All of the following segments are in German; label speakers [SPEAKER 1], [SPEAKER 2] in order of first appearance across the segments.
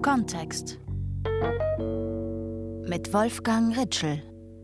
[SPEAKER 1] Kontext mit Wolfgang Ritschl.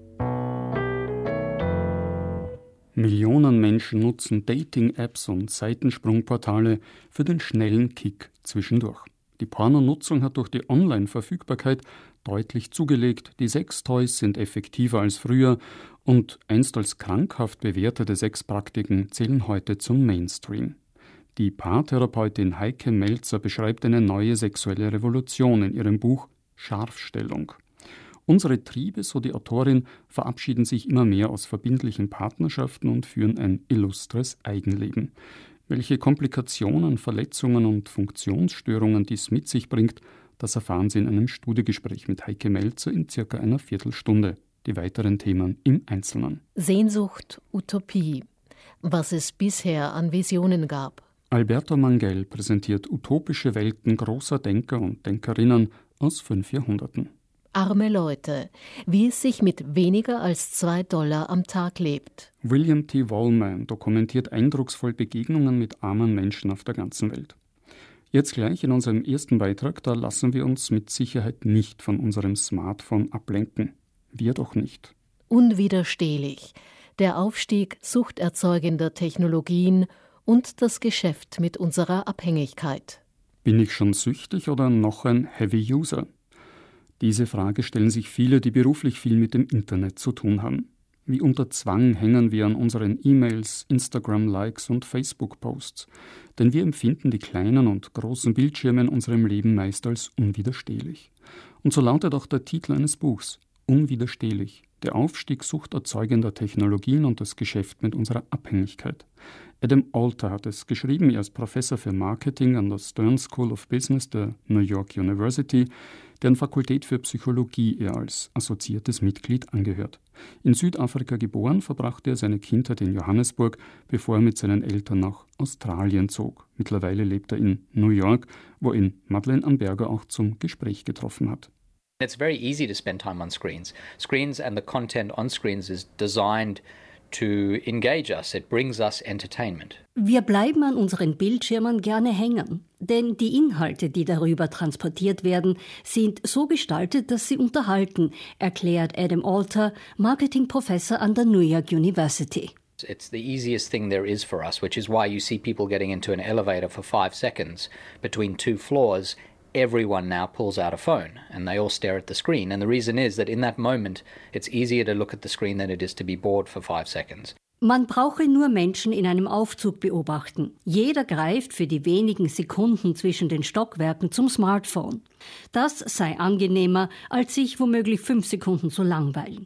[SPEAKER 2] Millionen Menschen nutzen Dating-Apps und Seitensprungportale für den schnellen Kick zwischendurch. Die Pornonutzung hat durch die Online-Verfügbarkeit deutlich zugelegt, die Sextoys sind effektiver als früher und einst als krankhaft bewertete Sexpraktiken zählen heute zum Mainstream. Die Paartherapeutin Heike Melzer beschreibt eine neue sexuelle Revolution in ihrem Buch Scharfstellung. Unsere Triebe, so die Autorin, verabschieden sich immer mehr aus verbindlichen Partnerschaften und führen ein illustres Eigenleben. Welche Komplikationen, Verletzungen und Funktionsstörungen dies mit sich bringt, das erfahren Sie in einem Studiegespräch mit Heike Melzer in circa einer Viertelstunde. Die weiteren Themen im Einzelnen.
[SPEAKER 3] Sehnsucht, Utopie. Was es bisher an Visionen gab.
[SPEAKER 2] Alberto Manguel präsentiert utopische Welten großer Denker und Denkerinnen aus 5 Jahrhunderten.
[SPEAKER 3] Arme Leute, wie es sich mit weniger als $2 am Tag lebt.
[SPEAKER 2] William T. Wallman dokumentiert eindrucksvoll Begegnungen mit armen Menschen auf der ganzen Welt. Jetzt gleich in unserem ersten Beitrag, da lassen wir uns mit Sicherheit nicht von unserem Smartphone ablenken. Wir doch nicht.
[SPEAKER 3] Unwiderstehlich. Der Aufstieg suchterzeugender Technologien und das Geschäft mit unserer Abhängigkeit.
[SPEAKER 2] Bin ich schon süchtig oder noch ein Heavy User? Diese Frage stellen sich viele, die beruflich viel mit dem Internet zu tun haben. Wie unter Zwang hängen wir an unseren E-Mails, Instagram-Likes und Facebook-Posts. Denn wir empfinden die kleinen und großen Bildschirme in unserem Leben meist als unwiderstehlich. Und so lautet auch der Titel eines Buchs: Unwiderstehlich. Der Aufstieg suchterzeugender Technologien und das Geschäft mit unserer Abhängigkeit. Adam Alter hat es geschrieben, er ist Professor für Marketing an der Stern School of Business der New York University, deren Fakultät für Psychologie er als assoziiertes Mitglied angehört. In Südafrika geboren, verbrachte er seine Kindheit in Johannesburg, bevor er mit seinen Eltern nach Australien zog. Mittlerweile lebt er in New York, wo ihn Madeleine Amberger auch zum Gespräch getroffen hat.
[SPEAKER 4] It's very easy to spend time on screens. Screens and the content on screens is designed to engage us. It brings us entertainment.
[SPEAKER 5] Wir bleiben an unseren Bildschirmen gerne hängen, denn die Inhalte, die darüber transportiert werden, sind so gestaltet, dass sie unterhalten, erklärt Adam Alter, Marketingprofessor an der New York University.
[SPEAKER 4] It's the easiest thing there is for us, which is why you see people getting into an elevator for 5 seconds between 2 floors. Everyone now pulls out a phone and they all stare at the screen. And the reason is that in that moment, it's easier to look at the screen than it is to be bored for 5 seconds.
[SPEAKER 5] Man brauche nur Menschen in einem Aufzug beobachten. Jeder greift für die wenigen Sekunden zwischen den Stockwerken zum Smartphone. Das sei angenehmer, als sich womöglich 5 Sekunden zu langweilen.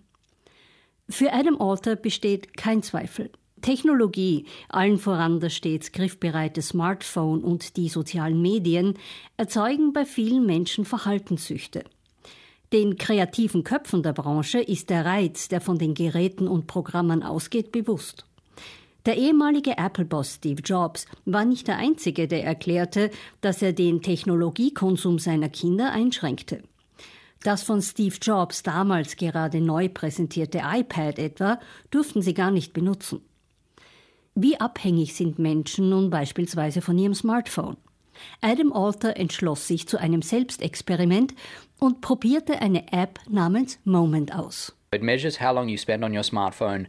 [SPEAKER 5] Für Adam Alter besteht kein Zweifel. Technologie, allen voran das stets griffbereite Smartphone und die sozialen Medien, erzeugen bei vielen Menschen Verhaltenssüchte. Den kreativen Köpfen der Branche ist der Reiz, der von den Geräten und Programmen ausgeht, bewusst. Der ehemalige Apple-Boss Steve Jobs war nicht der Einzige, der erklärte, dass er den Technologiekonsum seiner Kinder einschränkte. Das von Steve Jobs damals gerade neu präsentierte iPad etwa durften sie gar nicht benutzen. Wie abhängig sind Menschen nun beispielsweise von ihrem Smartphone? Adam Alter entschloss sich zu einem Selbstexperiment und probierte eine App namens Moment aus.
[SPEAKER 4] It measures how long you spend on your smartphone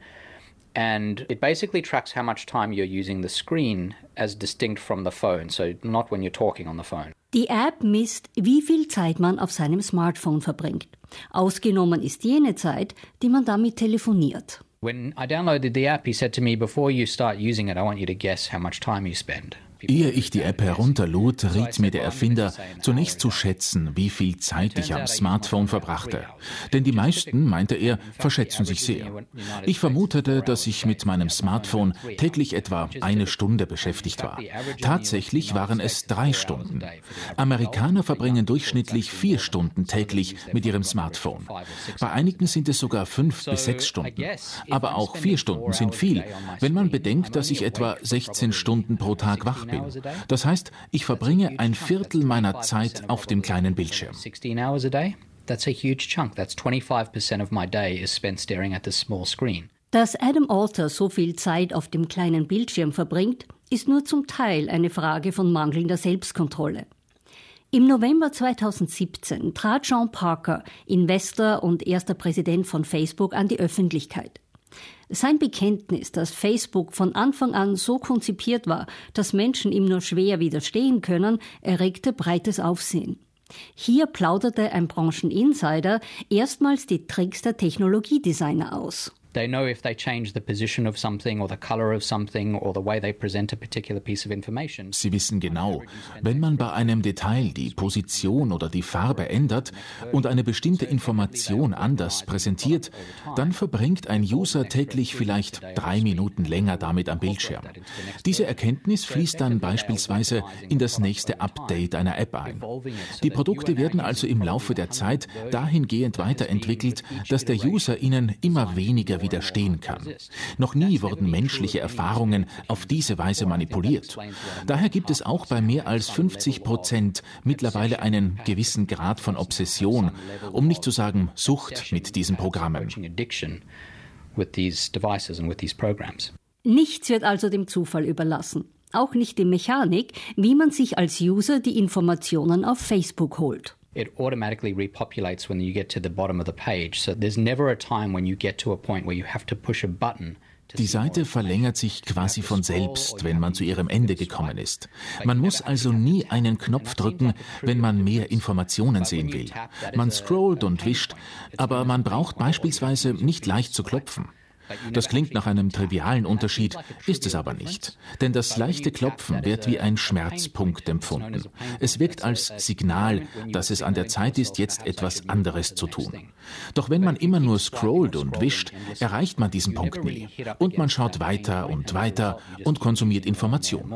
[SPEAKER 4] and it basically tracks how much time you're using the screen as distinct from the phone, so not when you're talking on the phone.
[SPEAKER 5] Die App misst, wie viel Zeit man auf seinem Smartphone verbringt. Ausgenommen ist jene Zeit, die man damit telefoniert.
[SPEAKER 4] When I downloaded the app, he said to me, before you start using it, I want you to guess how much time you spend.
[SPEAKER 6] Ehe ich die App herunterlud, riet mir der Erfinder, zunächst zu schätzen, wie viel Zeit ich am Smartphone verbrachte. Denn die meisten, meinte er, verschätzen sich sehr. Ich vermutete, dass ich mit meinem Smartphone täglich etwa 1 Stunde beschäftigt war. Tatsächlich waren es 3 Stunden. Amerikaner verbringen durchschnittlich 4 Stunden täglich mit ihrem Smartphone. Bei einigen sind es sogar 5 bis 6 Stunden. Aber auch 4 Stunden sind viel, wenn man bedenkt, dass ich etwa 16 Stunden pro Tag wach bin. Das heißt, ich verbringe 1/4 meiner Zeit auf dem kleinen Bildschirm.
[SPEAKER 4] That's a huge chunk. That's 25% of my day is spent staring at this small screen.
[SPEAKER 5] Dass Adam Alter so viel Zeit auf dem kleinen Bildschirm verbringt, ist nur zum Teil eine Frage von mangelnder Selbstkontrolle. Im November 2017 trat Sean Parker, Investor und erster Präsident von Facebook, an die Öffentlichkeit. Sein Bekenntnis, dass Facebook von Anfang an so konzipiert war, dass Menschen ihm nur schwer widerstehen können, erregte breites Aufsehen. Hier plauderte ein Brancheninsider erstmals die Tricks der Technologiedesigner aus.
[SPEAKER 4] They know if they change the position of something or the color of something or the way they present a particular piece of information.
[SPEAKER 6] Sie wissen genau, wenn man bei einem Detail die Position oder die Farbe ändert und eine bestimmte Information anders präsentiert, dann verbringt ein User täglich vielleicht 3 Minuten länger damit am Bildschirm. Diese Erkenntnis fließt dann beispielsweise in das nächste Update einer App ein. Die Produkte werden also im Laufe der Zeit dahingehend weiterentwickelt, dass der User ihnen immer weniger widerstehen kann. Noch nie wurden menschliche Erfahrungen auf diese Weise manipuliert. Daher gibt es auch bei mehr als 50% mittlerweile einen gewissen Grad von Obsession, um nicht zu sagen Sucht mit diesen Programmen.
[SPEAKER 5] Nichts wird also dem Zufall überlassen. Auch nicht die Mechanik, wie man sich als User die Informationen auf Facebook holt.
[SPEAKER 4] It automatically repopulates when you get to the bottom of the page. So there's never a time when you get to a point where you have to push a button.
[SPEAKER 6] Die Seite verlängert sich quasi von selbst, wenn man zu ihrem Ende gekommen ist. Man muss also nie einen Knopf drücken, wenn man mehr Informationen sehen will. Man scrollt und wischt, aber man braucht beispielsweise nicht leicht zu klopfen. Das klingt nach einem trivialen Unterschied, ist es aber nicht. Denn das leichte Klopfen wird wie ein Schmerzpunkt empfunden. Es wirkt als Signal, dass es an der Zeit ist, jetzt etwas anderes zu tun. Doch wenn man immer nur scrollt und wischt, erreicht man diesen Punkt nie. Und man schaut weiter und konsumiert Informationen.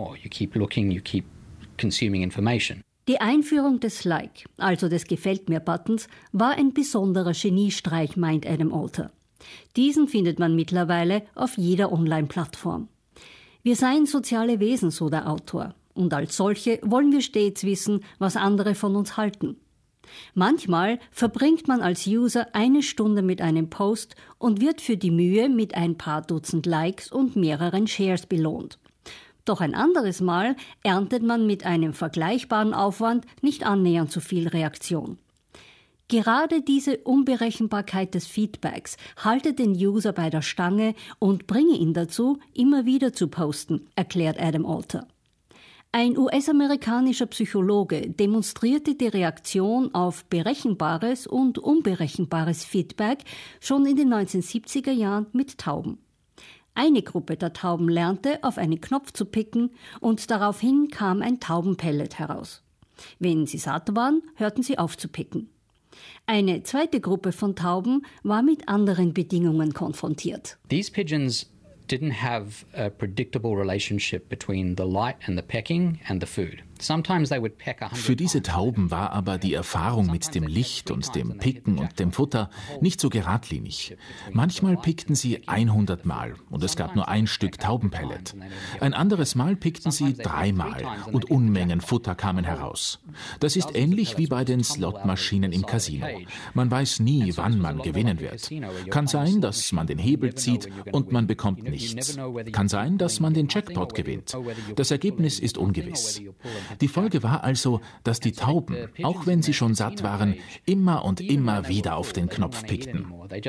[SPEAKER 5] Die Einführung des Like, also des Gefällt-mir-Buttons, war ein besonderer Geniestreich, meint Adam Alter. Diesen findet man mittlerweile auf jeder Online-Plattform. Wir seien soziale Wesen, so der Autor, und als solche wollen wir stets wissen, was andere von uns halten. Manchmal verbringt man als User 1 Stunde mit einem Post und wird für die Mühe mit ein paar Dutzend Likes und mehreren Shares belohnt. Doch ein anderes Mal erntet man mit einem vergleichbaren Aufwand nicht annähernd so viel Reaktion. Gerade diese Unberechenbarkeit des Feedbacks halte den User bei der Stange und bringe ihn dazu, immer wieder zu posten, erklärt Adam Alter. Ein US-amerikanischer Psychologe demonstrierte die Reaktion auf berechenbares und unberechenbares Feedback schon in den 1970er Jahren mit Tauben. Eine Gruppe der Tauben lernte, auf einen Knopf zu picken und daraufhin kam ein Taubenpellet heraus. Wenn sie satt waren, hörten sie auf zu picken. Eine zweite Gruppe von Tauben war mit anderen Bedingungen konfrontiert.
[SPEAKER 4] These pigeons didn't have a predictable relationship between the light and the pecking and the food. Sometimes they would peck 100
[SPEAKER 6] Für diese Tauben war aber die Erfahrung mit dem Licht und dem Picken und dem Futter nicht so geradlinig. Manchmal pickten sie 100 Mal und es gab nur ein Stück Taubenpellet. Ein anderes Mal pickten sie 3 Mal und Unmengen Futter kamen heraus. Das ist ähnlich wie bei den Slotmaschinen im Casino. Man weiß nie, wann man gewinnen wird. Kann sein, dass man den Hebel zieht und man bekommt nichts. Kann sein, dass man den Jackpot gewinnt. Das Ergebnis ist ungewiss. Die Folge war also, dass die Tauben, auch wenn sie schon satt waren, immer und immer wieder auf den Knopf pickten.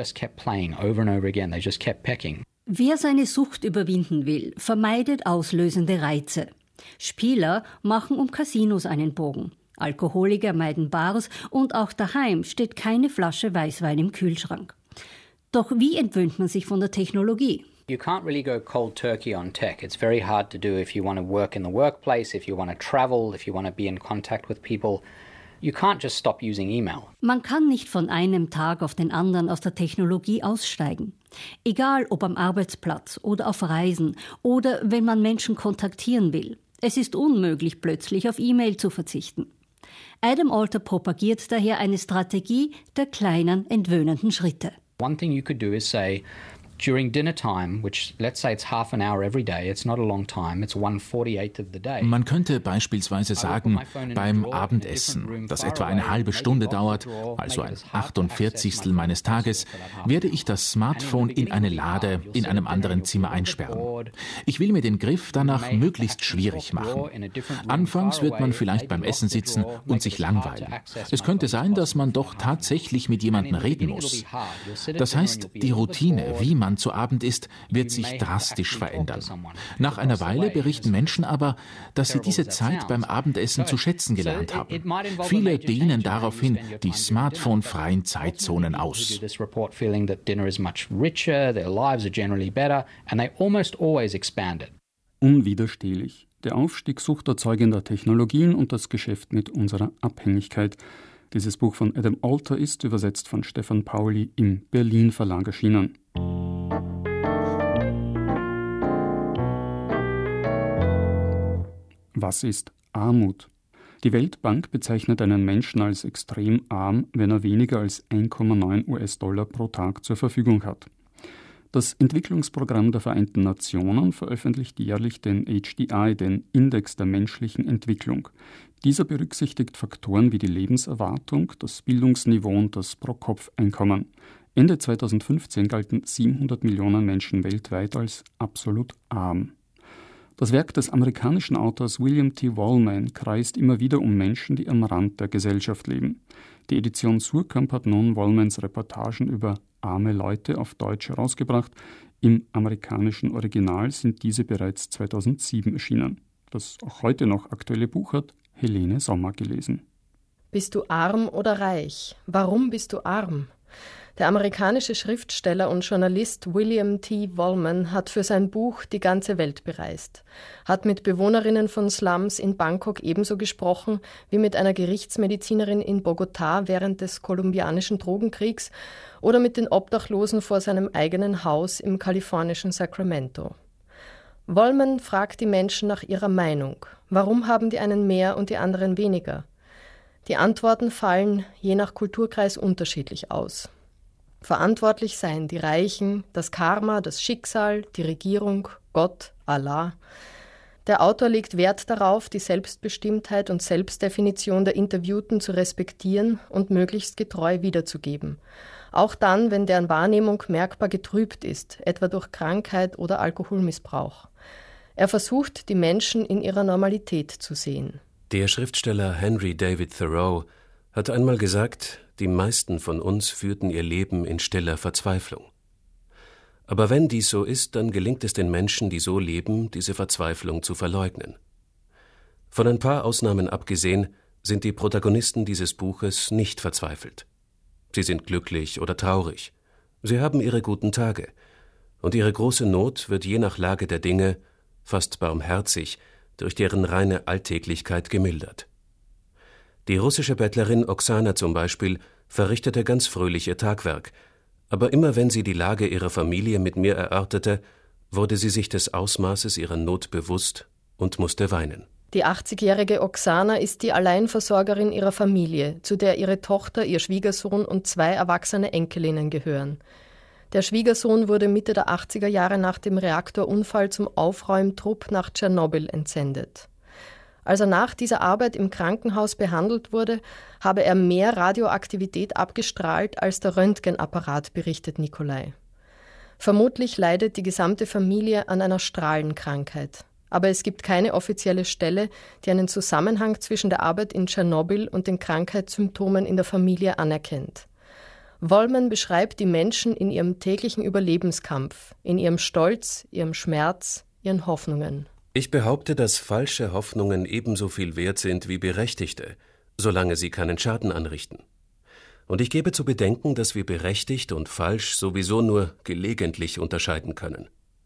[SPEAKER 5] Wer seine Sucht überwinden will, vermeidet auslösende Reize. Spieler machen um Casinos einen Bogen. Alkoholiker meiden Bars und auch daheim steht keine Flasche Weißwein im Kühlschrank. Doch wie entwöhnt man sich von der Technologie?
[SPEAKER 4] You can't really go cold turkey on tech. It's very hard to do if you want to work in the workplace, if you want to travel, if you want to be in contact with people. You can't just stop using email.
[SPEAKER 5] Man kann nicht von einem Tag auf den anderen aus der Technologie aussteigen. Egal ob am Arbeitsplatz oder auf Reisen oder wenn man Menschen kontaktieren will. Es ist unmöglich, plötzlich auf E-Mail zu verzichten. Adam Alter propagiert daher eine Strategie der kleinen, entwöhnenden Schritte.
[SPEAKER 4] One thing you could do is say, During dinner time, which let's say it's half an hour every day, it's not a long time, it's 1/48 of the day.
[SPEAKER 6] Man könnte beispielsweise sagen, beim Abendessen, das etwa eine halbe Stunde dauert, also ein 48. meines Tages, werde ich das Smartphone in eine Lade in einem anderen Zimmer einsperren. Ich will mir den Griff danach möglichst schwierig machen. Anfangs wird man vielleicht beim Essen sitzen und sich langweilen. Es könnte sein, dass man doch tatsächlich mit jemandem reden muss. Das heißt, die Routine, wie man zu Abend isst, wird sich drastisch verändern. Nach einer Weile berichten Menschen aber, dass sie diese Zeit beim Abendessen zu schätzen gelernt haben. Viele dehnen daraufhin die smartphone-freien Zeitzonen aus.
[SPEAKER 2] Unwiderstehlich. Der Aufstieg suchterzeugender Technologien und das Geschäft mit unserer Abhängigkeit. Dieses Buch von Adam Alter ist, übersetzt von Stefan Pauli, im Berlin Verlag erschienen. Was ist Armut? Die Weltbank bezeichnet einen Menschen als extrem arm, wenn er weniger als 1,9 US-Dollar pro Tag zur Verfügung hat. Das Entwicklungsprogramm der Vereinten Nationen veröffentlicht jährlich den HDI, den Index der menschlichen Entwicklung. Dieser berücksichtigt Faktoren wie die Lebenserwartung, das Bildungsniveau und das Pro-Kopf-Einkommen. Ende 2015 galten 700 Millionen Menschen weltweit als absolut arm. Das Werk des amerikanischen Autors William T. Wallman kreist immer wieder um Menschen, die am Rand der Gesellschaft leben. Die Edition Suhrkamp hat nun Wallmans Reportagen über arme Leute auf Deutsch herausgebracht. Im amerikanischen Original sind diese bereits 2007 erschienen. Das auch heute noch aktuelle Buch hat Helene Sommer gelesen.
[SPEAKER 7] Bist du arm oder reich? Warum bist du arm? Der amerikanische Schriftsteller und Journalist William T. Wallman hat für sein Buch die ganze Welt bereist, hat mit Bewohnerinnen von Slums in Bangkok ebenso gesprochen wie mit einer Gerichtsmedizinerin in Bogotá während des kolumbianischen Drogenkriegs oder mit den Obdachlosen vor seinem eigenen Haus im kalifornischen Sacramento. Wallman fragt die Menschen nach ihrer Meinung. Warum haben die einen mehr und die anderen weniger? Die Antworten fallen je nach Kulturkreis unterschiedlich aus. Verantwortlich seien die Reichen, das Karma, das Schicksal, die Regierung, Gott, Allah. Der Autor legt Wert darauf, die Selbstbestimmtheit und Selbstdefinition der Interviewten zu respektieren und möglichst getreu wiederzugeben. Auch dann, wenn deren Wahrnehmung merkbar getrübt ist, etwa durch Krankheit oder Alkoholmissbrauch. Er versucht, die Menschen in ihrer Normalität zu sehen.
[SPEAKER 8] Der Schriftsteller Henry David Thoreau hat einmal gesagt, die meisten von uns führten ihr Leben in stiller Verzweiflung. Aber wenn dies so ist, dann gelingt es den Menschen, die so leben, diese Verzweiflung zu verleugnen. Von ein paar Ausnahmen abgesehen, sind die Protagonisten dieses Buches nicht verzweifelt. Sie sind glücklich oder traurig. Sie haben ihre guten Tage. Und ihre große Not wird je nach Lage der Dinge, fast barmherzig, durch deren reine Alltäglichkeit gemildert. Die russische Bettlerin Oksana zum Beispiel verrichtete ganz fröhlich ihr Tagwerk, aber immer wenn sie die Lage ihrer Familie mit mir erörterte, wurde sie sich des Ausmaßes ihrer Not bewusst und musste weinen.
[SPEAKER 7] Die 80-jährige Oksana ist die Alleinversorgerin ihrer Familie, zu der ihre Tochter, ihr Schwiegersohn und 2 erwachsene Enkelinnen gehören. Der Schwiegersohn wurde Mitte der 80er Jahre nach dem Reaktorunfall zum Aufräumtrupp nach Tschernobyl entsendet. Als er nach dieser Arbeit im Krankenhaus behandelt wurde, habe er mehr Radioaktivität abgestrahlt als der Röntgenapparat, berichtet Nikolai. Vermutlich leidet die gesamte Familie an einer Strahlenkrankheit. Aber es gibt keine offizielle Stelle, die einen Zusammenhang zwischen der Arbeit in Tschernobyl und den Krankheitssymptomen in der Familie anerkennt. Wallman beschreibt die Menschen in ihrem täglichen Überlebenskampf, in ihrem Stolz, ihrem Schmerz, ihren Hoffnungen.
[SPEAKER 8] Ich behaupte, dass falsche Hoffnungen ebenso viel wert sind wie berechtigte, solange sie keinen Schaden anrichten. Und ich gebe zu bedenken, dass wir berechtigt und falsch sowieso nur gelegentlich unterscheiden können.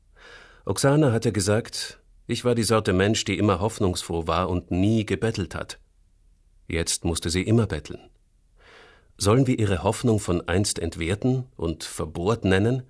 [SPEAKER 8] Oksana hatte gesagt, ich war die Sorte Mensch, die immer hoffnungsfroh war und nie gebettelt hat. Jetzt musste sie immer betteln. Sollen wir ihre Hoffnung von einst entwerten und verbohrt nennen?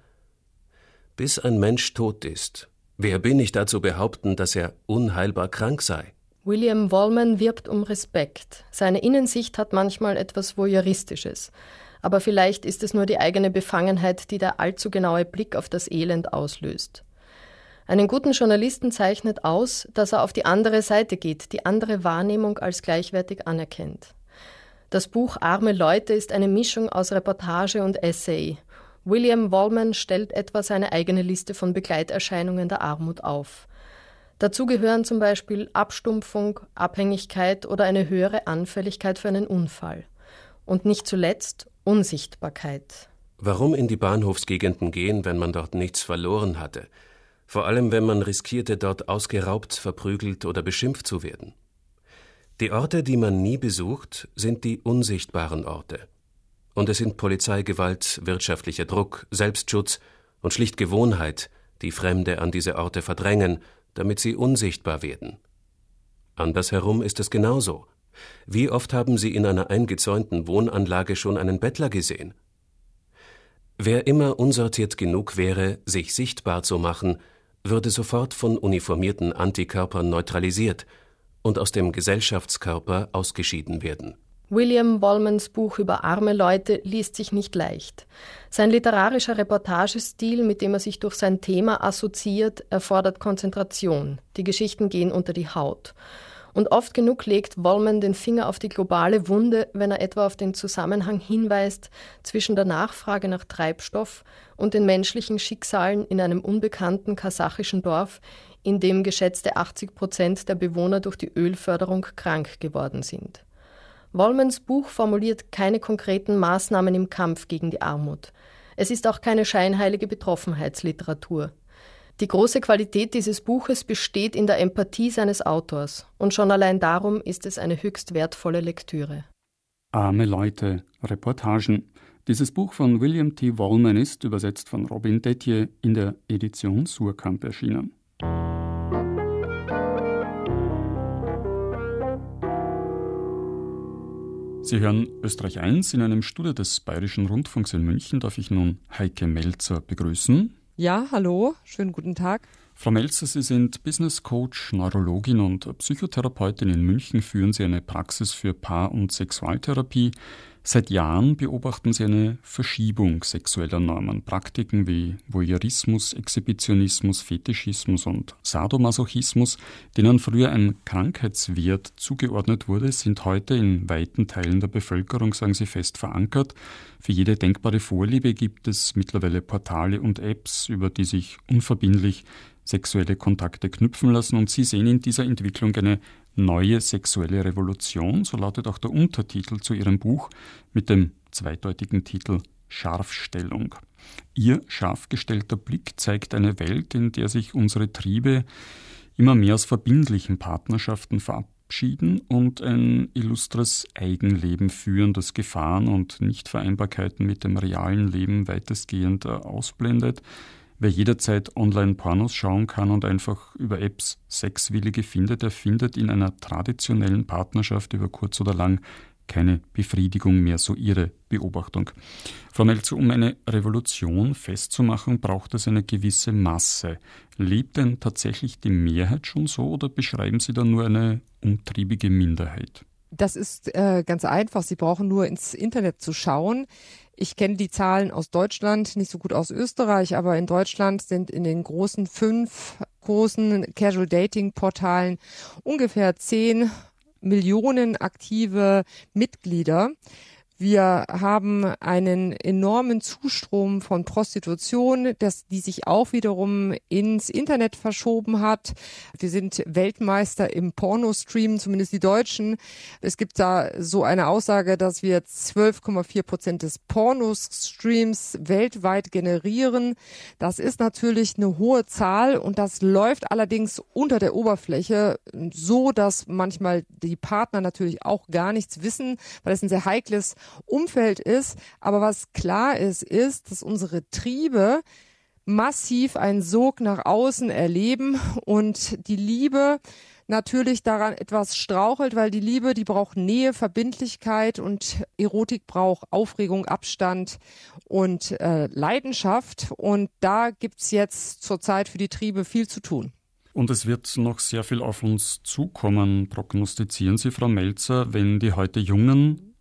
[SPEAKER 8] Bis ein Mensch tot ist, wer bin ich da zu behaupten, dass er unheilbar krank sei?
[SPEAKER 7] William Wallman wirbt um Respekt. Seine Innensicht hat manchmal etwas Voyeuristisches. Aber vielleicht ist es nur die eigene Befangenheit, die der allzu genaue Blick auf das Elend auslöst. Einen guten Journalisten zeichnet aus, dass er auf die andere Seite geht, die andere Wahrnehmung als gleichwertig anerkennt. Das Buch Arme Leute ist eine Mischung aus Reportage und Essay. William Wallman stellt etwa seine eigene Liste von Begleiterscheinungen der Armut auf. Dazu gehören zum Beispiel Abstumpfung, Abhängigkeit oder eine höhere Anfälligkeit für einen Unfall. Und nicht zuletzt Unsichtbarkeit.
[SPEAKER 8] Warum in die Bahnhofsgegenden gehen, wenn man dort nichts verloren hatte? Vor allem, wenn man riskierte, dort ausgeraubt, verprügelt oder beschimpft zu werden. Die Orte, die man nie besucht, sind die unsichtbaren Orte. Und es sind Polizeigewalt, wirtschaftlicher Druck, Selbstschutz und schlicht Gewohnheit, die Fremde an diese Orte verdrängen, damit sie unsichtbar werden. Andersherum ist es genauso. Wie oft haben Sie in einer eingezäunten Wohnanlage schon einen Bettler gesehen? Wer immer unsortiert genug wäre, sich sichtbar zu machen, würde sofort von uniformierten Antikörpern neutralisiert und aus dem Gesellschaftskörper ausgeschieden werden.
[SPEAKER 7] William Wallmans Buch über arme Leute liest sich nicht leicht. Sein literarischer Reportagestil, mit dem er sich durch sein Thema assoziiert, erfordert Konzentration. Die Geschichten gehen unter die Haut. Und oft genug legt Wallman den Finger auf die globale Wunde, wenn er etwa auf den Zusammenhang hinweist zwischen der Nachfrage nach Treibstoff und den menschlichen Schicksalen in einem unbekannten kasachischen Dorf, in dem geschätzte 80% der Bewohner durch die Ölförderung krank geworden sind. Wallmans Buch formuliert keine konkreten Maßnahmen im Kampf gegen die Armut. Es ist auch keine scheinheilige Betroffenheitsliteratur. Die große Qualität dieses Buches besteht in der Empathie seines Autors. Und schon allein darum ist es eine höchst wertvolle Lektüre.
[SPEAKER 2] Arme Leute, Reportagen. Dieses Buch von William T. Wallman ist, übersetzt von Robin Dettier, in der Edition Suhrkamp erschienen. Sie hören Österreich 1. In einem Studio des Bayerischen Rundfunks in München darf ich nun Heike Melzer begrüßen.
[SPEAKER 9] Ja, hallo, schönen guten Tag.
[SPEAKER 2] Frau Melzer, Sie sind Business Coach, Neurologin und Psychotherapeutin. In München führen Sie eine Praxis für Paar- und Sexualtherapie. Seit Jahren beobachten Sie eine Verschiebung sexueller Normen. Praktiken wie Voyeurismus, Exhibitionismus, Fetischismus und Sadomasochismus, denen früher ein Krankheitswert zugeordnet wurde, sind heute in weiten Teilen der Bevölkerung, sagen Sie, fest verankert. Für jede denkbare Vorliebe gibt es mittlerweile Portale und Apps, über die sich unverbindlich sexuelle Kontakte knüpfen lassen. Und Sie sehen in dieser Entwicklung eine neue sexuelle Revolution, so lautet auch der Untertitel zu Ihrem Buch mit dem zweideutigen Titel Scharfstellung. Ihr scharf gestellter Blick zeigt eine Welt, in der sich unsere Triebe immer mehr aus verbindlichen Partnerschaften verabschieden und ein illustres Eigenleben führen, das Gefahren und Nichtvereinbarkeiten mit dem realen Leben weitestgehend ausblendet. Wer jederzeit Online-Pornos schauen kann und einfach über Apps Sexwillige findet, der findet in einer traditionellen Partnerschaft über kurz oder lang keine Befriedigung mehr, so Ihre Beobachtung. Frau Melzer, um eine Revolution festzumachen, braucht es eine gewisse Masse. Lebt denn tatsächlich die Mehrheit schon so oder beschreiben Sie da nur eine umtriebige Minderheit?
[SPEAKER 9] Das ist ganz einfach. Sie brauchen nur ins Internet zu schauen. Ich kenne die Zahlen aus Deutschland, nicht so gut aus Österreich, aber in Deutschland sind in den 5 großen Casual-Dating-Portalen ungefähr 10 Millionen aktive Mitglieder. Wir haben einen enormen Zustrom von Prostitution, die sich auch wiederum ins Internet verschoben hat. Wir sind Weltmeister im Pornostream, zumindest die Deutschen. Es gibt da so eine Aussage, dass wir 12,4% des Pornostreams weltweit generieren. Das ist natürlich eine hohe Zahl und das läuft allerdings unter der Oberfläche so, dass manchmal die Partner natürlich auch gar nichts wissen, weil es ein sehr heikles Umfeld ist. Aber was klar ist, dass unsere Triebe massiv einen Sog nach außen erleben und die Liebe natürlich daran etwas strauchelt, weil die Liebe, die braucht Nähe, Verbindlichkeit und Erotik braucht Aufregung, Abstand und Leidenschaft. Und da gibt's jetzt zurzeit für die Triebe viel zu tun.
[SPEAKER 2] Und es wird noch sehr viel auf uns zukommen, prognostizieren Sie, Frau Melzer, wenn die heute Jungen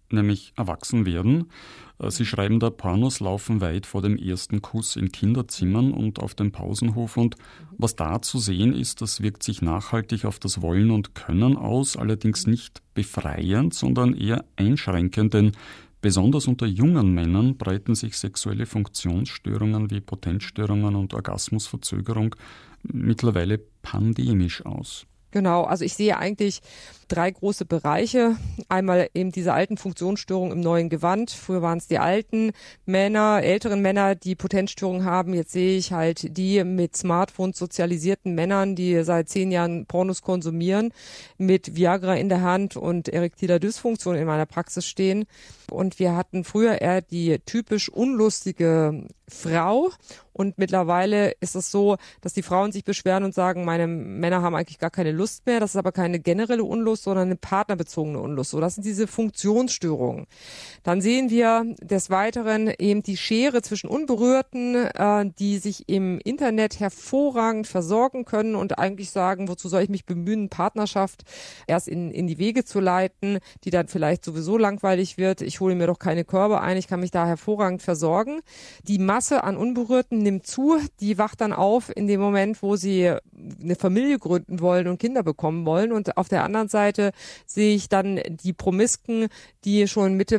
[SPEAKER 2] nämlich erwachsen werden. Sie schreiben da, Pornos laufen weit vor dem ersten Kuss in Kinderzimmern und auf dem Pausenhof. Und was da zu sehen ist, das wirkt sich nachhaltig auf das Wollen und Können aus, allerdings nicht befreiend, sondern eher einschränkend, denn besonders unter jungen Männern breiten sich sexuelle Funktionsstörungen wie Potenzstörungen und Orgasmusverzögerung mittlerweile pandemisch aus.
[SPEAKER 9] Genau, also ich sehe eigentlich 3 große Bereiche. Einmal eben diese alten Funktionsstörungen im neuen Gewand. Früher waren es die alten Männer, älteren Männer, die Potenzstörungen haben. Jetzt sehe ich halt die mit Smartphones sozialisierten Männern, die seit 10 Jahren Pornos konsumieren, mit Viagra in der Hand und erektiler Dysfunktion in meiner Praxis stehen. Und wir hatten früher eher die typisch unlustige Frau. Und mittlerweile ist es so, dass die Frauen sich beschweren und sagen, meine Männer haben eigentlich gar keine Lust mehr. Das ist aber keine generelle Unlust, sondern eine partnerbezogene Unlust. So, das sind diese Funktionsstörungen. Dann sehen wir des Weiteren eben die Schere zwischen Unberührten, die sich im Internet hervorragend versorgen können und eigentlich sagen, wozu soll ich mich bemühen, Partnerschaft erst in die Wege zu leiten, die dann vielleicht sowieso langweilig wird. Ich hole mir doch keine Körbe ein, ich kann mich da hervorragend versorgen. Die Masse an Unberührten nimmt zu, die wacht dann auf in dem Moment, wo sie eine Familie gründen wollen und Kinder bekommen wollen. Und auf der anderen Seite sehe ich dann die Promisken, die schon Mitte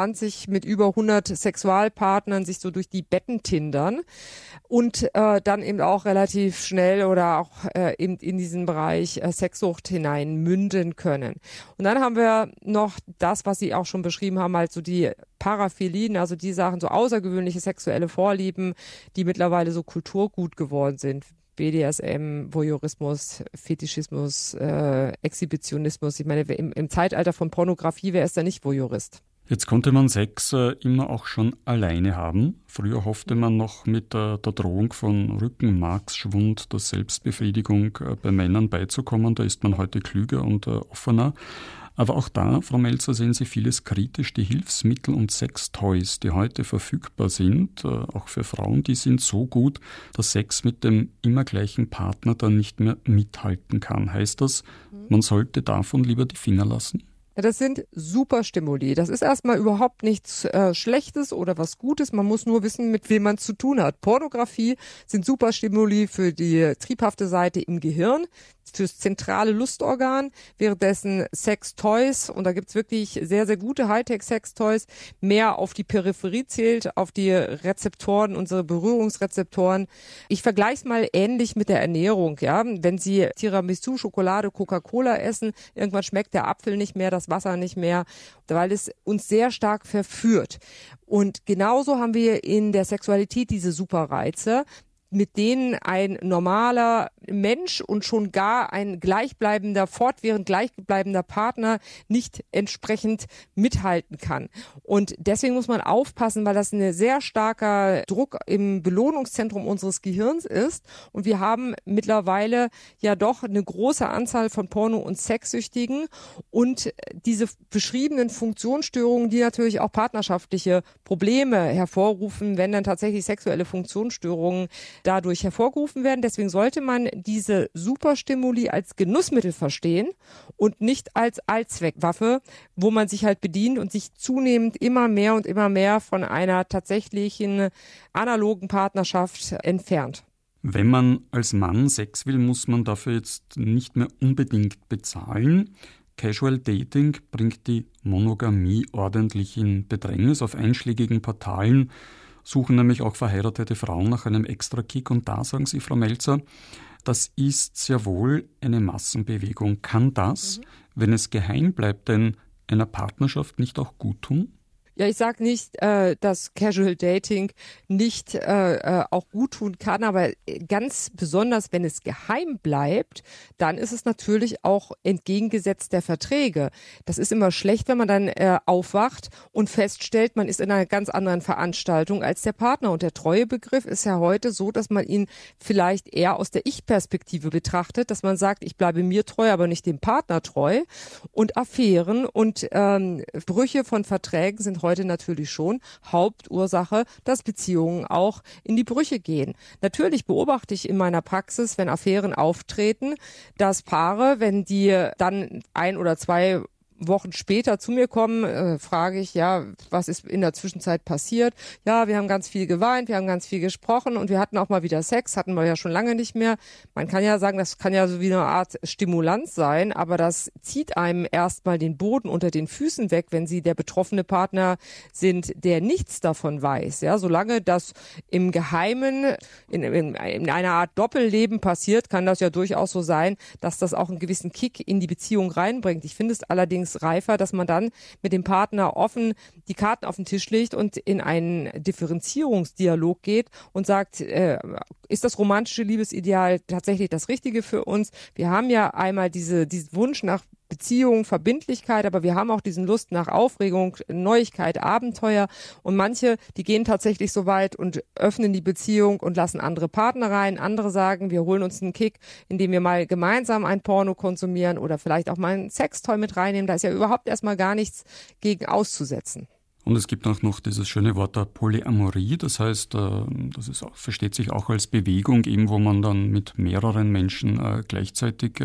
[SPEAKER 9] 25 mit über 100 Sexualpartnern sich so durch die Betten tindern und dann eben auch relativ schnell oder auch eben in diesen Bereich Sexsucht hinein münden können. Und dann haben wir noch das, was Sie auch schon beschrieben haben, halt so die Paraphilien, also die Sachen, so außergewöhnliche sexuelle Vorlieben, die mittlerweile so Kulturgut geworden sind. BDSM, Voyeurismus, Fetischismus, Exhibitionismus. Ich meine, im Zeitalter von Pornografie, wer ist da nicht Voyeurist?
[SPEAKER 2] Jetzt konnte man Sex immer auch schon alleine haben. Früher hoffte man noch mit der Drohung von Rückenmarksschwund der Selbstbefriedigung bei Männern beizukommen. Da ist man heute klüger und offener. Aber auch da, Frau Melzer, sehen Sie vieles kritisch. Die Hilfsmittel und Sextoys, die heute verfügbar sind, auch für Frauen, die sind so gut, dass Sex mit dem immer gleichen Partner dann nicht mehr mithalten kann. Heißt das, man sollte davon lieber die Finger lassen?
[SPEAKER 9] Ja, das sind super Stimuli. Das ist erstmal überhaupt nichts Schlechtes oder was Gutes. Man muss nur wissen, mit wem man es zu tun hat. Pornografie sind super Stimuli für die triebhafte Seite im Gehirn, fürs zentrale Lustorgan, währenddessen Sextoys, und da gibt's wirklich sehr, sehr gute Hightech-Sextoys, mehr auf die Peripherie zählt, auf die Rezeptoren, unsere Berührungsrezeptoren. Ich vergleiche es mal ähnlich mit der Ernährung. Ja, wenn Sie Tiramisu, Schokolade, Coca-Cola essen, irgendwann schmeckt der Apfel nicht mehr, das Wasser nicht mehr, weil es uns sehr stark verführt. Und genauso haben wir in der Sexualität diese Superreize, mit denen ein normaler Mensch und schon gar ein fortwährend gleichbleibender Partner nicht entsprechend mithalten kann. Und deswegen muss man aufpassen, weil das ein sehr starker Druck im Belohnungszentrum unseres Gehirns ist. Und wir haben mittlerweile ja doch eine große Anzahl von Porno- und Sexsüchtigen und diese beschriebenen Funktionsstörungen, die natürlich auch partnerschaftliche Probleme hervorrufen, wenn dann tatsächlich sexuelle Funktionsstörungen dadurch hervorgerufen werden. Deswegen sollte man diese Superstimuli als Genussmittel verstehen und nicht als Allzweckwaffe, wo man sich halt bedient und sich zunehmend immer mehr von einer tatsächlichen analogen Partnerschaft entfernt.
[SPEAKER 2] Wenn man als Mann Sex will, muss man dafür jetzt nicht mehr unbedingt bezahlen. Casual Dating bringt die Monogamie ordentlich in Bedrängnis. Auf einschlägigen Portalen suchen nämlich auch verheiratete Frauen nach einem Extra-Kick. Und da sagen Sie, Frau Melzer, das ist sehr wohl eine Massenbewegung. Kann das, wenn es geheim bleibt, denn einer Partnerschaft nicht auch gut tun?
[SPEAKER 9] Ja, ich sage nicht, dass Casual Dating nicht auch gut tun kann, aber ganz besonders, wenn es geheim bleibt, dann ist es natürlich auch entgegengesetzt der Verträge. Das ist immer schlecht, wenn man dann aufwacht und feststellt, man ist in einer ganz anderen Veranstaltung als der Partner. Und der Treuebegriff ist ja heute so, dass man ihn vielleicht eher aus der Ich-Perspektive betrachtet, dass man sagt, ich bleibe mir treu, aber nicht dem Partner treu. Und Affären und Brüche von Verträgen sind heute natürlich schon Hauptursache, dass Beziehungen auch in die Brüche gehen. Natürlich beobachte ich in meiner Praxis, wenn Affären auftreten, dass Paare, wenn die dann 1 oder 2 Wochen später zu mir kommen, frage ich, ja, was ist in der Zwischenzeit passiert? Ja, wir haben ganz viel geweint, wir haben ganz viel gesprochen und wir hatten auch mal wieder Sex, hatten wir ja schon lange nicht mehr. Man kann ja sagen, das kann ja so wie eine Art Stimulanz sein, aber das zieht einem erstmal den Boden unter den Füßen weg, wenn Sie der betroffene Partner sind, der nichts davon weiß. Ja, solange das im Geheimen in einer Art Doppelleben passiert, kann das ja durchaus so sein, dass das auch einen gewissen Kick in die Beziehung reinbringt. Ich finde es allerdings reifer, dass man dann mit dem Partner offen die Karten auf den Tisch legt und in einen Differenzierungsdialog geht und sagt, ist das romantische Liebesideal tatsächlich das Richtige für uns? Wir haben ja einmal diesen Wunsch nach Beziehung, Verbindlichkeit, aber wir haben auch diesen Lust nach Aufregung, Neuigkeit, Abenteuer und manche, die gehen tatsächlich so weit und öffnen die Beziehung und lassen andere Partner rein. Andere sagen, wir holen uns einen Kick, indem wir mal gemeinsam ein Porno konsumieren oder vielleicht auch mal ein Sextoy mit reinnehmen. Da ist ja überhaupt erstmal gar nichts gegen auszusetzen.
[SPEAKER 2] Und es gibt auch noch dieses schöne Wort der Polyamorie, das heißt, das ist auch, versteht sich auch als Bewegung, eben wo man dann mit mehreren Menschen gleichzeitig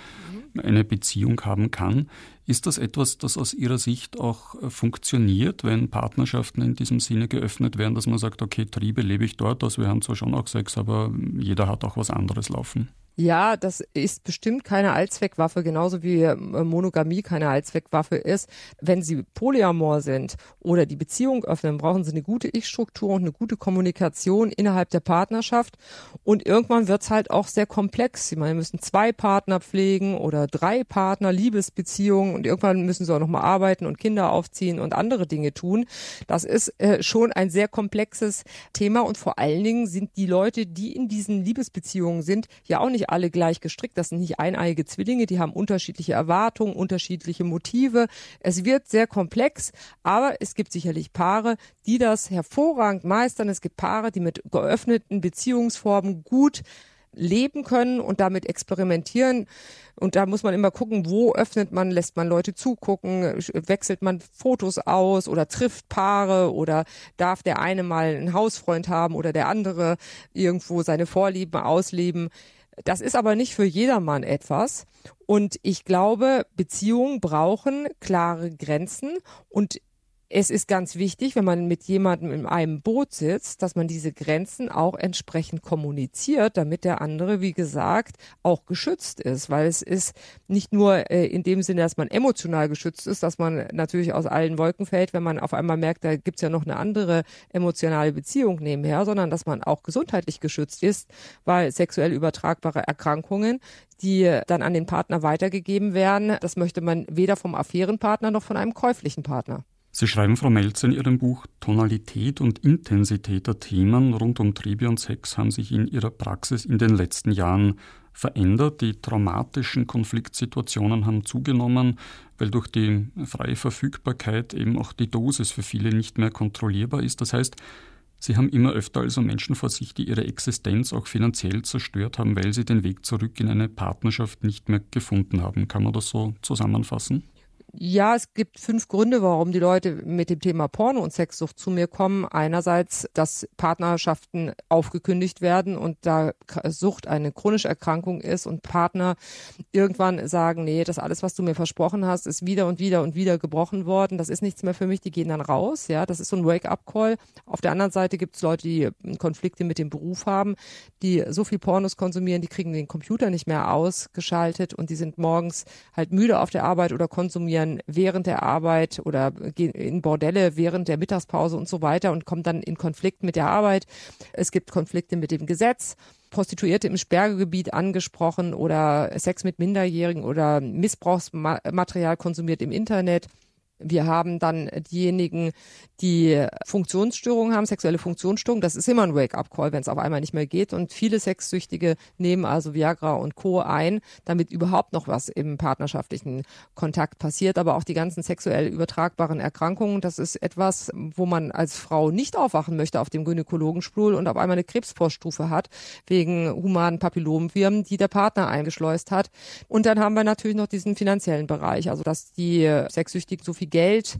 [SPEAKER 2] eine Beziehung haben kann. Ist das etwas, das aus Ihrer Sicht auch funktioniert, wenn Partnerschaften in diesem Sinne geöffnet werden, dass man sagt, okay, Triebe lebe ich dort, also wir haben zwar schon auch Sex, aber jeder hat auch was anderes laufen?
[SPEAKER 9] Ja, das ist bestimmt keine Allzweckwaffe, genauso wie Monogamie keine Allzweckwaffe ist. Wenn Sie polyamor sind oder die Beziehung öffnen, brauchen Sie eine gute Ich-Struktur und eine gute Kommunikation innerhalb der Partnerschaft. Und irgendwann wird's halt auch sehr komplex. Sie müssen 2 Partner pflegen oder 3 Partner, Liebesbeziehungen und irgendwann müssen Sie auch nochmal arbeiten und Kinder aufziehen und andere Dinge tun. Das ist schon ein sehr komplexes Thema und vor allen Dingen sind die Leute, die in diesen Liebesbeziehungen sind, ja auch nicht alle gleich gestrickt. Das sind nicht eineiige Zwillinge, die haben unterschiedliche Erwartungen, unterschiedliche Motive. Es wird sehr komplex, aber es gibt sicherlich Paare, die das hervorragend meistern. Es gibt Paare, die mit geöffneten Beziehungsformen gut leben können und damit experimentieren. Und da muss man immer gucken, wo öffnet man, lässt man Leute zugucken, wechselt man Fotos aus oder trifft Paare oder darf der eine mal einen Hausfreund haben oder der andere irgendwo seine Vorlieben ausleben. Das ist aber nicht für jedermann etwas. Und ich glaube, Beziehungen brauchen klare Grenzen und es ist ganz wichtig, wenn man mit jemandem in einem Boot sitzt, dass man diese Grenzen auch entsprechend kommuniziert, damit der andere, wie gesagt, auch geschützt ist. Weil es ist nicht nur in dem Sinne, dass man emotional geschützt ist, dass man natürlich aus allen Wolken fällt, wenn man auf einmal merkt, da gibt's ja noch eine andere emotionale Beziehung nebenher, sondern dass man auch gesundheitlich geschützt ist, weil sexuell übertragbare Erkrankungen, die dann an den Partner weitergegeben werden, das möchte man weder vom Affärenpartner noch von einem käuflichen Partner.
[SPEAKER 2] Sie schreiben, Frau Melzer, in Ihrem Buch, Tonalität und Intensität der Themen rund um Triebe und Sex haben sich in Ihrer Praxis in den letzten Jahren verändert. Die traumatischen Konfliktsituationen haben zugenommen, weil durch die freie Verfügbarkeit eben auch die Dosis für viele nicht mehr kontrollierbar ist. Das heißt, Sie haben immer öfter also Menschen vor sich, die ihre Existenz auch finanziell zerstört haben, weil sie den Weg zurück in eine Partnerschaft nicht mehr gefunden haben. Kann man das so zusammenfassen?
[SPEAKER 9] Ja, es gibt 5 Gründe, warum die Leute mit dem Thema Porno und Sexsucht zu mir kommen. Einerseits, dass Partnerschaften aufgekündigt werden und da Sucht eine chronische Erkrankung ist und Partner irgendwann sagen, nee, das alles, was du mir versprochen hast, ist wieder und wieder und wieder gebrochen worden. Das ist nichts mehr für mich, die gehen dann raus. Ja, das ist so ein Wake-up-Call. Auf der anderen Seite gibt es Leute, die Konflikte mit dem Beruf haben, die so viel Pornos konsumieren, die kriegen den Computer nicht mehr ausgeschaltet und die sind morgens halt müde auf der Arbeit oder konsumieren während der Arbeit oder gehen in Bordelle während der Mittagspause und so weiter und kommen dann in Konflikt mit der Arbeit. Es gibt Konflikte mit dem Gesetz. Prostituierte im Sperrgebiet angesprochen oder Sex mit Minderjährigen oder Missbrauchsmaterial konsumiert im Internet. Wir haben dann diejenigen, die Funktionsstörungen haben, sexuelle Funktionsstörungen. Das ist immer ein Wake-up-Call, wenn es auf einmal nicht mehr geht. Und viele Sexsüchtige nehmen also Viagra und Co. ein, damit überhaupt noch was im partnerschaftlichen Kontakt passiert. Aber auch die ganzen sexuell übertragbaren Erkrankungen, das ist etwas, wo man als Frau nicht aufwachen möchte auf dem Gynäkologenstuhl und auf einmal eine Krebsvorstufe hat, wegen humanen Papillomviren, die der Partner eingeschleust hat. Und dann haben wir natürlich noch diesen finanziellen Bereich, also dass die Sexsüchtigen so viel Geld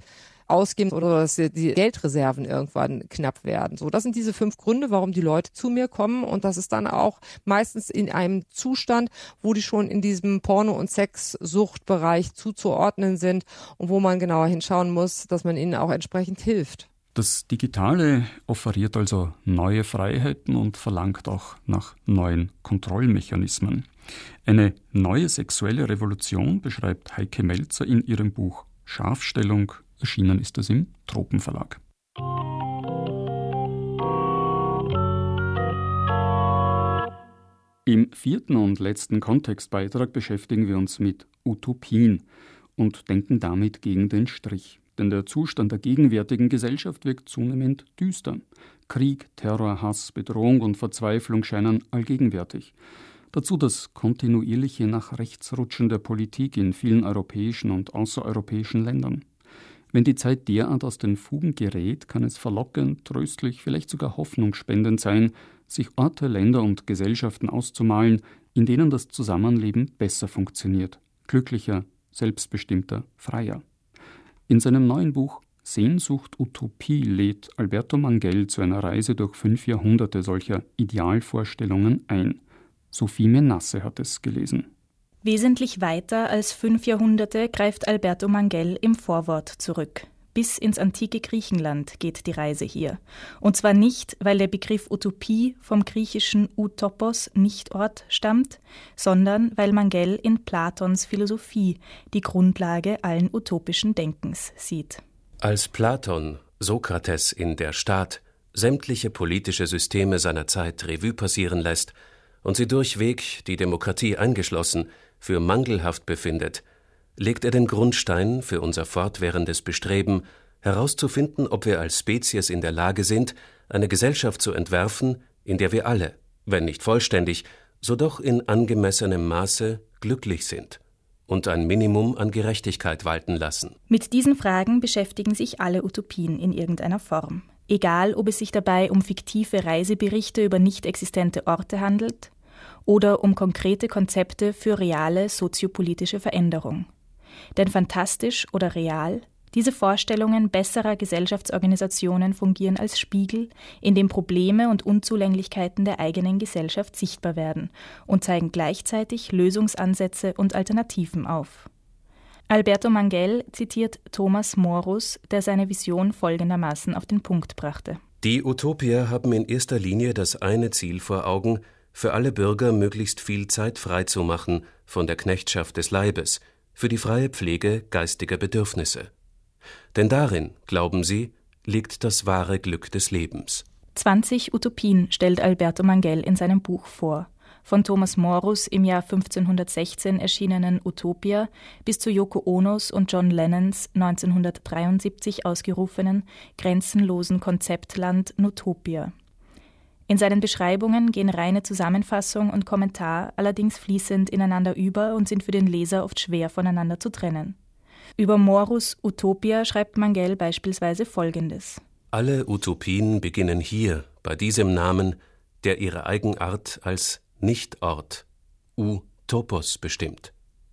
[SPEAKER 9] ausgeben oder dass die Geldreserven irgendwann knapp werden. So, das sind diese 5 Gründe, warum die Leute zu mir kommen, und das ist dann auch meistens in einem Zustand, wo die schon in diesem Porno- und Sexsuchtbereich zuzuordnen sind und wo man genauer hinschauen muss, dass man ihnen auch entsprechend hilft.
[SPEAKER 2] Das Digitale offeriert also neue Freiheiten und verlangt auch nach neuen Kontrollmechanismen. Eine neue sexuelle Revolution beschreibt Heike Melzer in ihrem Buch Scharfstellung. Erschienen ist es im Tropenverlag. Im 4. und letzten Kontextbeitrag beschäftigen wir uns mit Utopien und denken damit gegen den Strich. Denn der Zustand der gegenwärtigen Gesellschaft wirkt zunehmend düster. Krieg, Terror, Hass, Bedrohung und Verzweiflung scheinen allgegenwärtig. Dazu das kontinuierliche nach rechts rutschen der Politik in vielen europäischen und außereuropäischen Ländern. Wenn die Zeit derart aus den Fugen gerät, kann es verlockend, tröstlich, vielleicht sogar hoffnungsspendend sein, sich Orte, Länder und Gesellschaften auszumalen, in denen das Zusammenleben besser funktioniert, glücklicher, selbstbestimmter, freier. In seinem neuen Buch Sehnsucht, Utopie lädt Alberto Manguel zu einer Reise durch 5 Jahrhunderte solcher Idealvorstellungen ein. Sophie Menasse hat es gelesen.
[SPEAKER 10] Wesentlich weiter als 5 Jahrhunderte greift Alberto Manguel im Vorwort zurück. Bis ins antike Griechenland geht die Reise hier. Und zwar nicht, weil der Begriff Utopie vom griechischen Utopos, Nichtort, stammt, sondern weil Manguel in Platons Philosophie die Grundlage allen utopischen Denkens sieht.
[SPEAKER 8] Als Platon, Sokrates in Der Staat, sämtliche politische Systeme seiner Zeit Revue passieren lässt und sie durchweg, die Demokratie eingeschlossen, für mangelhaft befindet, legt er den Grundstein für unser fortwährendes Bestreben, herauszufinden, ob wir als Spezies in der Lage sind, eine Gesellschaft zu entwerfen, in der wir alle, wenn nicht vollständig, so doch in angemessenem Maße glücklich sind und ein Minimum an Gerechtigkeit walten lassen.
[SPEAKER 10] Mit diesen Fragen beschäftigen sich alle Utopien in irgendeiner Form. Egal, ob es sich dabei um fiktive Reiseberichte über nicht existente Orte handelt oder um konkrete Konzepte für reale soziopolitische Veränderung. Denn fantastisch oder real, diese Vorstellungen besserer Gesellschaftsorganisationen fungieren als Spiegel, in dem Probleme und Unzulänglichkeiten der eigenen Gesellschaft sichtbar werden und zeigen gleichzeitig Lösungsansätze und Alternativen auf. Alberto Manguel zitiert Thomas Morus, der seine Vision folgendermaßen auf den Punkt brachte.
[SPEAKER 8] Die Utopier haben in erster Linie das eine Ziel vor Augen, für alle Bürger möglichst viel Zeit freizumachen von der Knechtschaft des Leibes, für die freie Pflege geistiger Bedürfnisse. Denn darin, glauben sie, liegt das wahre Glück des Lebens.
[SPEAKER 10] 20 Utopien stellt Alberto Manguel in seinem Buch vor. Von Thomas Morus im Jahr 1516 erschienenen Utopia bis zu Yoko Onos und John Lennons 1973 ausgerufenen grenzenlosen Konzeptland Nutopia. In seinen Beschreibungen gehen reine Zusammenfassung und Kommentar allerdings fließend ineinander über und sind für den Leser oft schwer voneinander zu trennen. Über Morus' Utopia schreibt Manguel beispielsweise Folgendes.
[SPEAKER 8] Alle Utopien beginnen hier, bei diesem Namen, der ihre Eigenart als Nichtort, Utopos, bestimmt.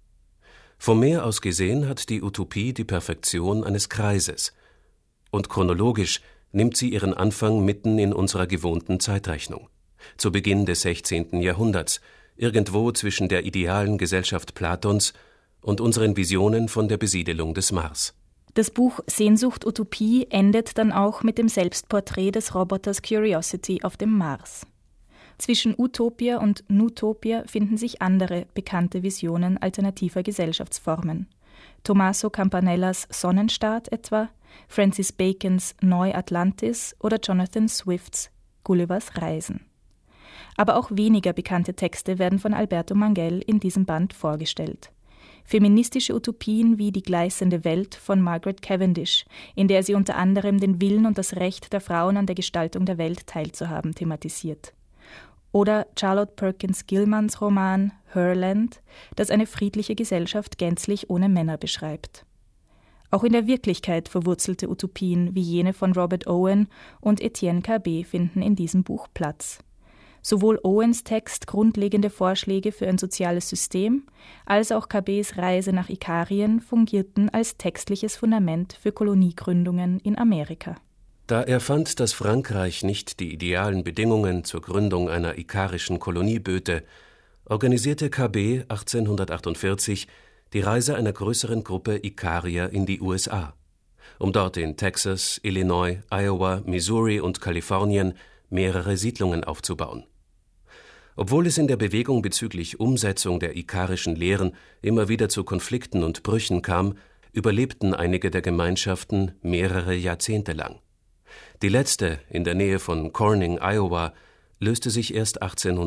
[SPEAKER 8] Vom Meer aus gesehen hat die Utopie die Perfektion eines Kreises. Und chronologisch nimmt sie ihren Anfang mitten in unserer gewohnten Zeitrechnung. Zu Beginn des 16. Jahrhunderts, irgendwo zwischen der idealen Gesellschaft Platons und unseren Visionen von der Besiedelung des Mars.
[SPEAKER 10] Das Buch Sehnsucht, Utopie endet dann auch mit dem Selbstporträt des Roboters Curiosity auf dem Mars. Zwischen Utopia und Nutopia finden sich andere bekannte Visionen alternativer Gesellschaftsformen. Tommaso Campanellas Sonnenstaat etwa, Francis Bacons Neu-Atlantis oder Jonathan Swifts Gullivers Reisen. Aber auch weniger bekannte Texte werden von Alberto Manguel in diesem Band vorgestellt. Feministische Utopien wie Die gleißende Welt von Margaret Cavendish, in der sie unter anderem den Willen und das Recht der Frauen an der Gestaltung der Welt teilzuhaben thematisiert. Oder Charlotte Perkins Gilmans Roman Herland, das eine friedliche Gesellschaft gänzlich ohne Männer beschreibt. Auch in der Wirklichkeit verwurzelte Utopien wie jene von Robert Owen und Etienne Cabet finden in diesem Buch Platz. Sowohl Owens Text grundlegende Vorschläge für ein soziales System, als auch Cabets Reise nach Ikarien fungierten als textliches Fundament für Koloniegründungen in Amerika.
[SPEAKER 8] Da er fand, dass Frankreich nicht die idealen Bedingungen zur Gründung einer ikarischen Kolonie böte, organisierte Cabet 1848 die Reise einer größeren Gruppe Ikarier in die USA, um dort in Texas, Illinois, Iowa, Missouri und Kalifornien mehrere Siedlungen aufzubauen. Obwohl es in der Bewegung bezüglich Umsetzung der ikarischen Lehren immer wieder zu Konflikten und Brüchen kam, überlebten einige der Gemeinschaften mehrere Jahrzehnte lang. Die letzte, in der Nähe von Corning, Iowa, löste sich erst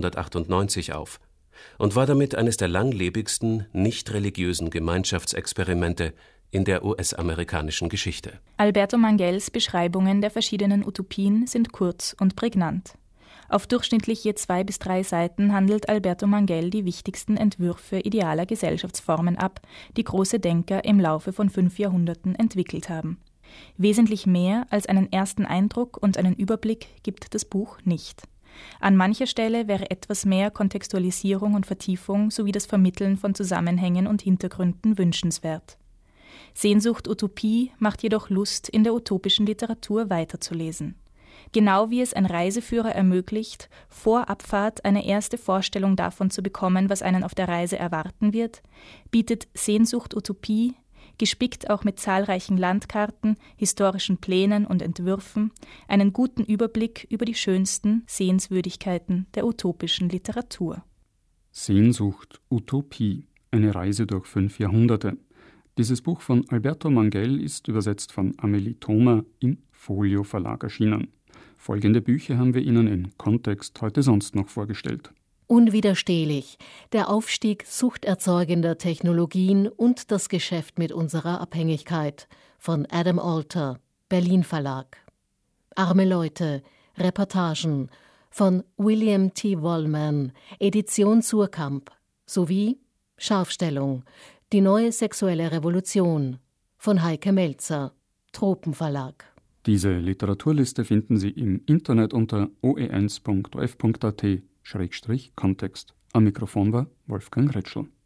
[SPEAKER 8] 1898 auf und war damit eines der langlebigsten, nicht religiösen Gemeinschaftsexperimente in der US-amerikanischen Geschichte.
[SPEAKER 10] Alberto Manguels Beschreibungen der verschiedenen Utopien sind kurz und prägnant. Auf durchschnittlich je 2 bis 3 Seiten handelt Alberto Manguel die wichtigsten Entwürfe idealer Gesellschaftsformen ab, die große Denker im Laufe von 5 Jahrhunderten entwickelt haben. Wesentlich mehr als einen ersten Eindruck und einen Überblick gibt das Buch nicht. An mancher Stelle wäre etwas mehr Kontextualisierung und Vertiefung sowie das Vermitteln von Zusammenhängen und Hintergründen wünschenswert. Sehnsucht Utopie macht jedoch Lust, in der utopischen Literatur weiterzulesen. Genau wie es ein Reiseführer ermöglicht, vor Abfahrt eine erste Vorstellung davon zu bekommen, was einen auf der Reise erwarten wird, bietet Sehnsucht Utopie, gespickt auch mit zahlreichen Landkarten, historischen Plänen und Entwürfen, einen guten Überblick über die schönsten Sehenswürdigkeiten der utopischen Literatur.
[SPEAKER 2] Sehnsucht Utopie, eine Reise durch 5 Jahrhunderte. Dieses Buch von Alberto Manguel ist übersetzt von Amelie Thoma im Folio Verlag erschienen. Folgende Bücher haben wir Ihnen in Kontext heute sonst noch vorgestellt.
[SPEAKER 3] Unwiderstehlich. Der Aufstieg suchterzeugender Technologien und das Geschäft mit unserer Abhängigkeit von Adam Alter, Berlin Verlag. Arme Leute. Reportagen von William T. Wallman, Edition Suhrkamp, sowie Scharfstellung. Die neue sexuelle Revolution von Heike Melzer, Tropenverlag.
[SPEAKER 2] Diese Literaturliste finden Sie im Internet unter oe1.of.at/Kontext. Am Mikrofon war Wolfgang Retschl.